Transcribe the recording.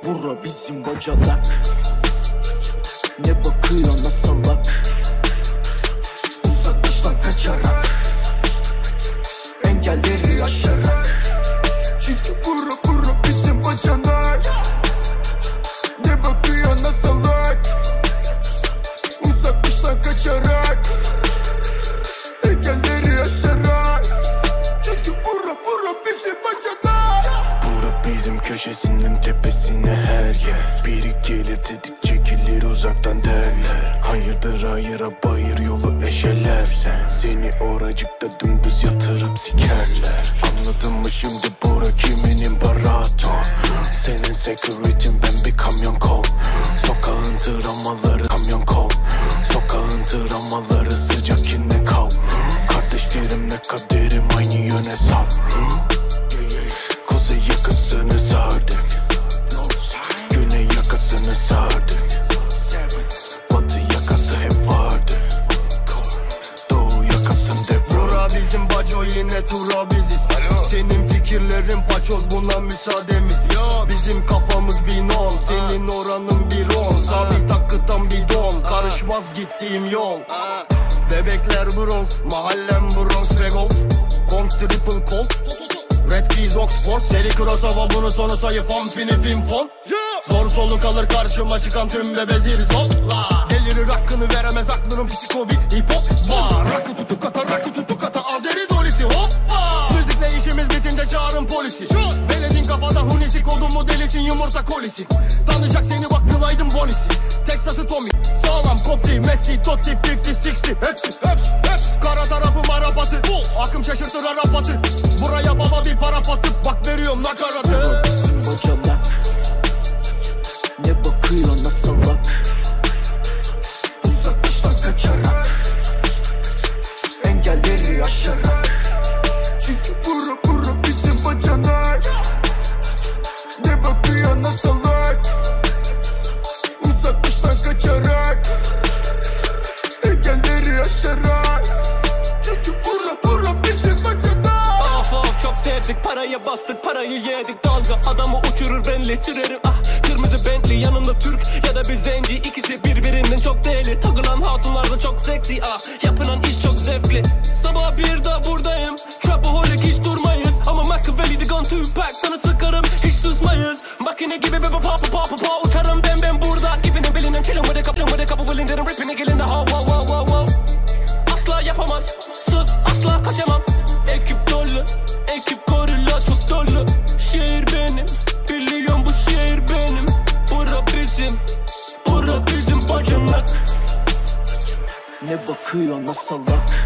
bura bizim bacanak. Ne bakıyor salak, uzaklaştan kaçarak, engelleri aşarak. Çünkü bura bizim bacanak. Ne bakıyor salak, uzaklaştan kaçarak, engelleri aşarak. Çünkü bura bizim bacanak. Bura bizim köşesinin tepesine her yer. Biri gelir dedik çekilir uzaktan derler. Hayırdır hayıra bayır yolu eşelersen, seni oracıkta dümdüz yatırıp sikerler. Anladın mı şimdi bura kiminin barato? Senin security'in ben bir kamyon kol. Sokağın travmaları kamyon kol. Sokağın travmaları sıcak yine kal. Kardeşlerimle kaderim aynı yöne sal. Kuzey yakasını sardık, güney yakasını sardık, batı yakası hep vardı, doğu yakasında devran. Bura bizim baco yine tura biziz. Senin fikirlerin paçoz buna müsaademiz yok. Bizim kafamız binon, senin oranın bir on. Sabit akıtan bidon, karışmaz gittiğim yol. Bebekler bronz, mahallem Bronx ve gold. Kong triple colt, Red Keys Oxford. Seri crossover bunu sonu sayı fon fini film fon. Zor soluk alır karşıma çıkan tüm bebezir zopla. Delirir hakkını veremez aklının psikobi hip hop var. Rakı tutuk ata Azeri dolisi hoppa. Müzikle işimiz bitince çağırın polisi. Veledin kafada hunisi kodumu delisin yumurta kolisi. Tanıyacak seni bak kılaydım bonisi. Texas'ı Tommy sağlam kofti Messi Totti 50-60 hepsi kara tarafım arapatı. Akım şaşırtır arapatı. Buraya baba bir para patıp bak veriyorum nakaratı. Bura bizim bacanak. Ne bakıyor salak, uzaklaştan kaçarak, engelleri aşarak. Çünkü bura bizim bacanak. Ne bakıyor salak, uzaklaştan kaçarak, engelleri aşarak. Çünkü bura bizim bacanak. Of çok sevdik parayı bastık parayı yedik. Dalga adamı uçurur Bentley sürerim kırmızı Bentley yanımda Türk ya da bir zenci. İkisi birbirinden çok değerli. Takılan hatunlardan çok seksi yapılan iş çok zevkli. Sabah bir daha buradayım. Trapaholic hiç durmayız. Ama Machiavelli the gun Tupac sana sıkarım hiç susmayız. Makine gibi bebe pa uçarım ben burada. Skipping bilinen chillin with a couple willing derim ripping gelin de wow. Asla yapamam sus asla kaçamam. Ekip dolu ekip gorilla çok dolu. Şehir benim biliyorum bu şehir benim. Bura bizim bacanak. Ne bakıyor salak,